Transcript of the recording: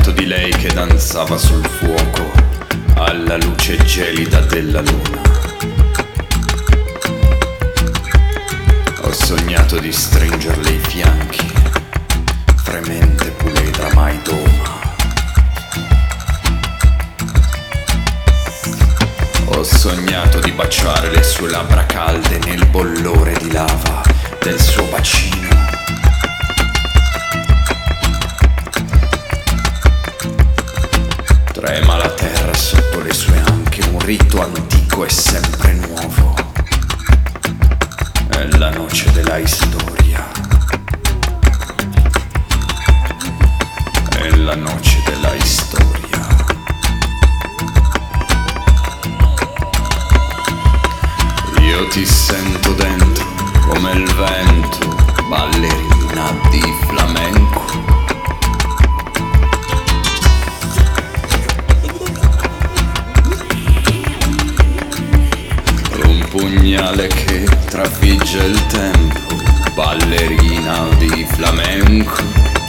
sognato di lei che danzava sul fuoco alla luce gelida della luna. Ho sognato di stringerle i fianchi, fremente puledra mai doma. Ho sognato di baciare le sue labbra calde nel bollore di lava del suo bacino. Trema la terra sotto le sue anche, un rito antico e sempre nuovo. È la noce della storia. È la noce della storia. Io ti sento dentro come il vento, ballerina di flamenco. Un pugnale che trafigge il tempo, ballerina di flamenco.